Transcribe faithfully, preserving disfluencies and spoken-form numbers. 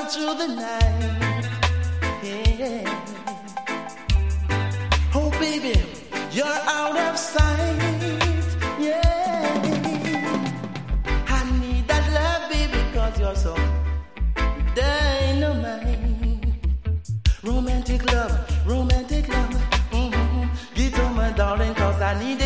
through the night. Yeah. Oh, baby, you're out of sight. Yeah. I need that love, baby, cause you're so dynamite. Romantic love, romantic love. Mm-hmm. Give to my darling, cause I need